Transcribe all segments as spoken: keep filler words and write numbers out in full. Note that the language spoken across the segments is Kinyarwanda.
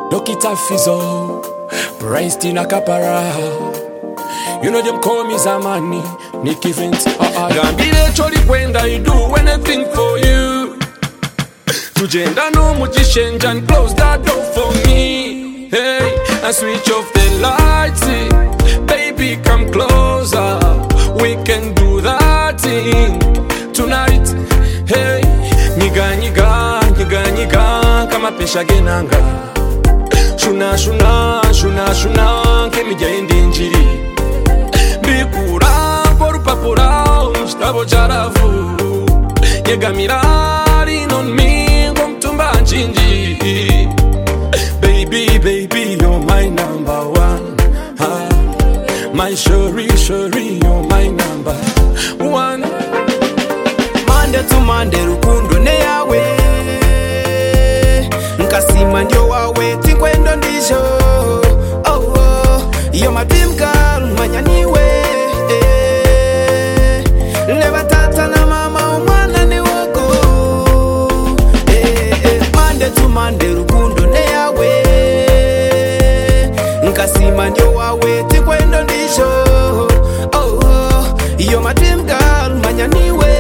Dokita Fizo, Praised in a capara. You know them call me Zamani, Nicky Vince. Gambile chori kwenda, I do anything for you. Tujenda no mujishenja and close that door for me. Hey, and switch off the lights. Baby, come closer. We can do that thing tonight. Hey, niga niga niga niga kama pesha genanga. Shuna shuna shuna shuna kemija indinjiri. Bikura poru papura mstabo jarafu. Yega mirari non mi gomtumba njinji. Baby baby you're my number one. Ah, my shuri shuri you're my number one. Monday to Monday rukundo ne yawe. Nkasima ndio wawe tinkwendo ndisho. Oh oh, you're my dream girl manyaniwe. Eh, leva tata na mama umwana ni wako. Eh eh, Monday to Monday rukundo ne yawe. Nkasima ndio wawe tinkwendo ndisho. Oh oh, you're my dream girl manyaniwe.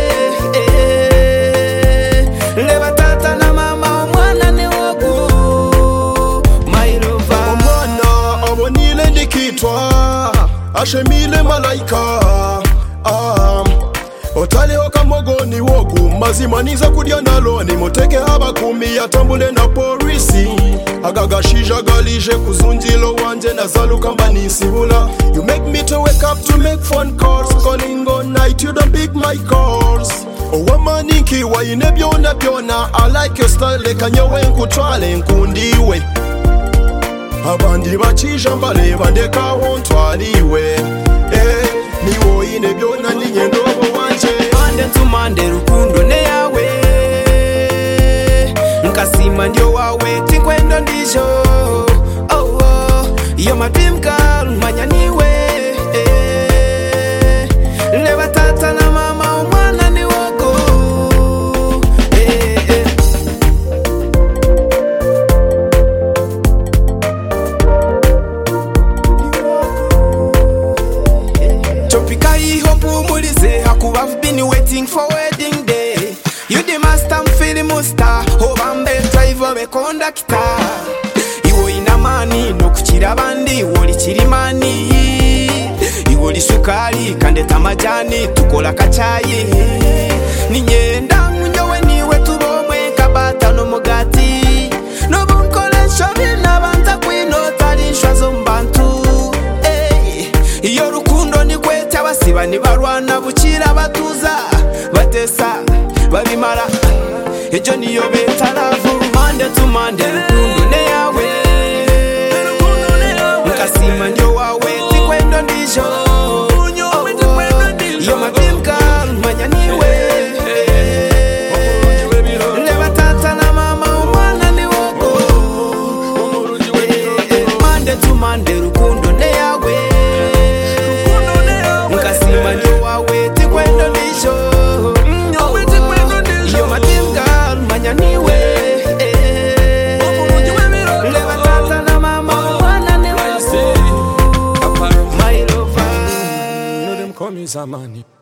Leva tata na mama umwana ni wako. My lover omwana abonile ndikitwa ashemile malaika. Ah, otale okamogoni wogu mazima niza kudya nalo ni moteke abakumi atambule na polisi agagashija galije kuzunjilo wanje nazaluka mbanisibula. You make me to wake up to make phone calls, calling all night you don't pick my calls. Owamaniki waine byona byona, I like your style lekanyewe nkutwale nkundiwe. Abandi bachija mbaleba ndekaho ntwaliwe. Eh, niwo ine byona ninye ndobo wanje. Monday to Monday rukundo ne yawe. Nkasima ndio wawe tinkwendo ndisho. Oh oh, you're my dream girl manyaniwe. Eh, leva tata na mama umwana ni wako. Eh eh. Topika iho pumulize hakuba I've been waiting for wedding day. You the master I'm feeling musta. Obambe driver me conductor. Iwo ina mani no kuchira bandi woli chirimani. Iwo li sukari kandeta majani tukola kachayi. Ninyenda munyowe niwe tubomwe kabata no mugati. No bunkole shobi nabanza kwinota linshwa zombantu. Eh, iyo rukundo ni kweta basiba ni barwana bukira batuza batesa babimara. Ejo niyo beta love. Monday to Monday rukundo ne yawe. Nkasima ndio wawe tinkwendo ndisho. You're my dream girl manyaniwe. Leva tata na mama umwana ni wako. Monday to Monday rukundo ne yawe. Nkasima ndio wawe tinkwendo ndisho. You're my dream girl manyaniwe. Leva tata na mama umwana ni wako. My lover. You know them call me Zamani.